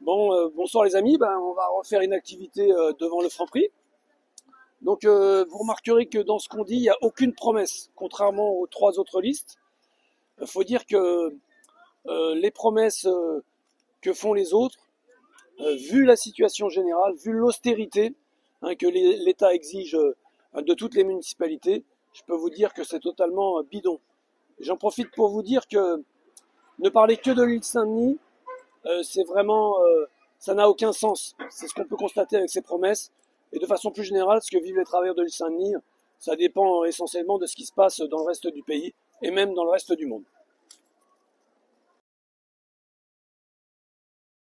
Bonsoir les amis, on va refaire une activité devant le Franprix. Vous remarquerez que dans ce qu'on dit, il n'y a aucune promesse, contrairement aux trois autres listes. Il faut dire que les promesses que font les autres, vu la situation générale, vu l'austérité que l'État exige de toutes les municipalités, je peux vous dire que c'est totalement bidon. J'en profite pour vous dire que ne parler que de l'île Saint-Denis, c'est vraiment, ça n'a aucun sens. C'est ce qu'on peut constater avec ces promesses. Et de façon plus générale, ce que vivent les travailleurs de l'île Saint-Denis, ça dépend essentiellement de ce qui se passe dans le reste du pays et même dans le reste du monde.